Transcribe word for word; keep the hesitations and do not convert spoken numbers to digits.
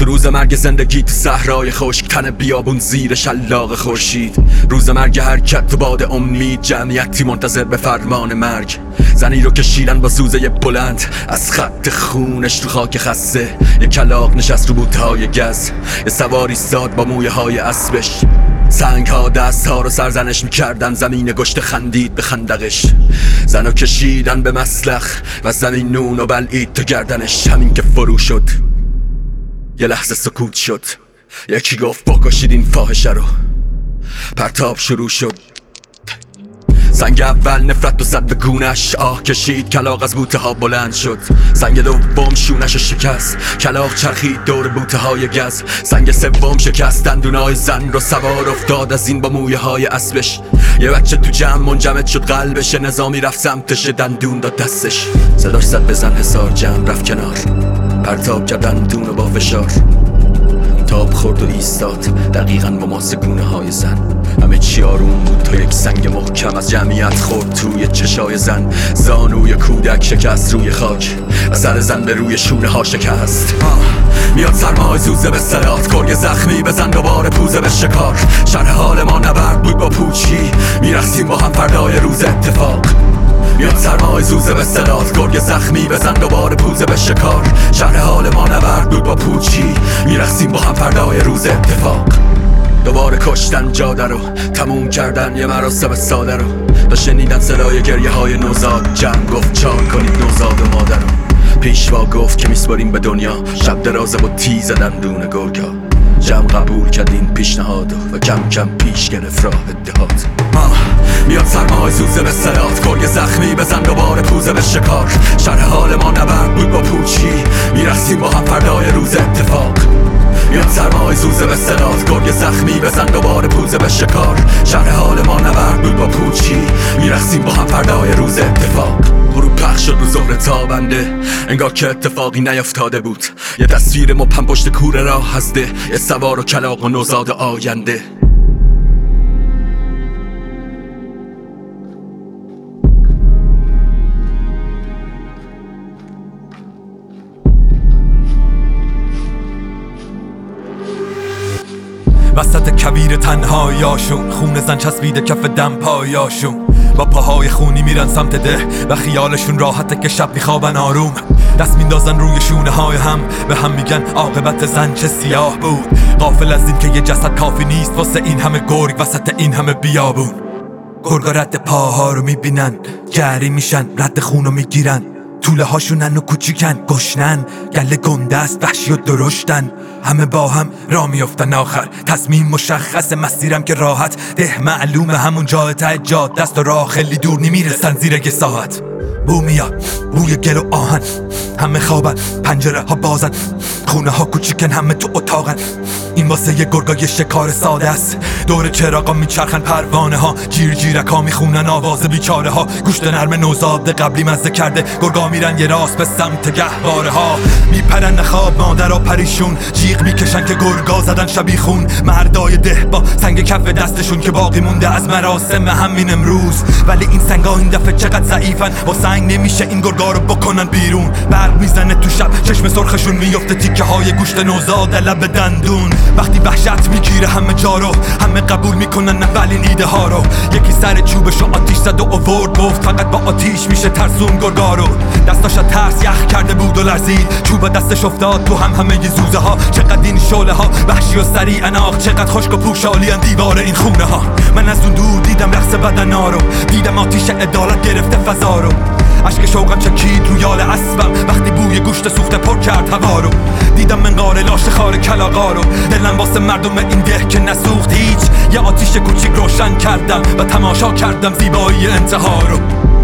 تو روز مرگ زندگی تو صحرای خشک، تن بیابون زیر شلاق خورشید. روز مرگ حرکت تو باد امید، جمعیتی منتظر به فرمان مرگ. زنی رو کشیدن با سوزه بلند از خط خونش تو خاک خسته. یه کلاغ نشست رو بوتهای گز، یه سواری ساد با مویه های اسبش. سنگ ها دست ها رو سرزنش میکردن، زمین گشت خندید به خندقش. زنو کشیدن به مسلخ و زمین نون و بلعید تو گردنش. همین که فرو شد یه لحظه سکوت شد، یکی گفت بکشید این فاحشه رو. پرتاب شروع شد، سنگ اول نفرت و زد به گونش. آه کشید، کلاغ از بوته ها بلند شد. سنگ دوم شونش شکست، کلاغ چرخید دور بوته های گز. سنگ سوم شکست دندونای زن رو، سوار افتاد از این با مویه های اسبش. یه بچه تو جمع منجمد شد قلبش، نظامی رفت سمتش دندون داد دستش. صداش زد بزن حصار، جمع رفت کنار، پرتاب کرد دندون و با فشار. تاب خورد و ایستاد دقیقاً با ماسه گونه های زن. همه چی آروم بود تا یک سنگ محکم از جمعیت خورد توی چشای زن. زانوی کودک شکست روی خاک و سر زن به روی شونه ها شکست. میاد سرمای زوزه به صدات، گرگ زخمی بزن دوباره پوزه به شکار. شرح حال ما نبرد بود با پوچی، میرقصیم با هم فردای روز اتفاق. میاد سرمای زوزه به صدات، گرگ زخمی بزن دوباره پوزه به شکار. شهر حال ما نبرد بود با پوچی، میرقصیم با هم فردای روز اتفاق. دوباره کشتن جاده رو، تموم کردن یه مراسم ساده رو. تا شنیدن صدای گریه های نوزاد، جمع گفت چار کنید نوزاد و مادر رو. پیشوا گفت که میسپاریم به دنیا، شب درازه با تیز دندون گرگا. جمع قبول کرد این پیشنهاد و کم کم پیش گرفت راه اتحاد. میاد سرمای زوزه به صدات، گرگ زخمی بزن دوباره پوزه به شکار. شرح حال ما نبرد بود با پوچی، میرقصیم با هم فردای روز اتفاق. میاد سرمای زوزه به صدات، گرگ زخمی بزن دوباره پوزه به شکار. شرح حال ما نبرد بود با پوچی، میرقصیم با هم فردای روز اتفاق. غروب پخش شد رو ظهر تابنده، انگار که اتفاقی نیفتاده بود. یه تصویر مبهم پشت کوره راه هسته، یه سوار و کلاغ و نوزاد آینده. وسط کویر تنهاییاشون، خون زن چسبیده کف دم پایاشون. با پاهای خونی میرن سمت ده و خیالشون راحته که شب میخوابن آروم. دست میندازن روی شونه های هم، به هم میگن عاقبت زن چه سیاه بود. غافل از این که یه جسد کافی نیست واسه این همه گرگ وسط این همه بیابون. گرگا رد پاها رو میبینن، جری میشن، رد خون رو میگیرن. طوله هاشونن و کوچیکن، گشنن، گله گنده است، وحشی و درشتن. همه با هم را میافتن آخر، تصمیم مشخص، مسیرم که راحت. ده معلومه همون جای ته جاده دست و راه خیلی دور نمیرسن زیر یه ساعت. بو میاد، بوی گل و آهن، همه خوابن، پنجره ها بازن، خونه ها کوچیکن، همه تو اتاقن. این واسه یه گرگای شکار ساده است، دور چراغا میچرخن پروانه ها. جیر جیرک ها میخونن آواز بیچاره ها، گوشت نرم نوزاد قبلی مزه کرده. گرگا میرن یه راست به سمت گهواره ها، میپرن نخواب مادر ها پریشون. جیغ میکشن که گرگا زدن شبیخون. مردای ده با سنگ کف دستشون که باقی مونده از مراسم همین امروز. ولی این سنگا این دفعه چقدر ضعیفن، با سنگ نمیشه این گرگا رو بکنن بیرون. برق میزنه تو شب، چشم سرخشون میفته تیکه های گوشت نوزاد لب دندون. وقتی وحشت میگیره همه جا رو، همه قبول میکنن اولین ایده ها رو. یکی سر چوبشو آتیش زد و آورد، گفت فقط با آتیش میشه ترسون گرگا رو. دستاش ترس یخ کرده بود و لرزید، چوب دستش افتاد تو هم همه ی زوزه ها. چقدر این شعله ها وحشی و سریع اناق، چقدر خشک و پوشالی ان دیوار این خونه ها. من از اون دور دیدم رقص بدنا رو، دیدم آتیش عدالت گرفته فضا رو. اشک شوقم چکید روی یال اسبم وقتی بوی گوشت سوخته پر کرد هوا رو. دیدم منقار لاش خار کلاغا رو، دلم واسه مردم این ده که نسوخت هیچ. یه آتیش کوچیک روشن کردم و تماشا کردم زیبایی انتها رو.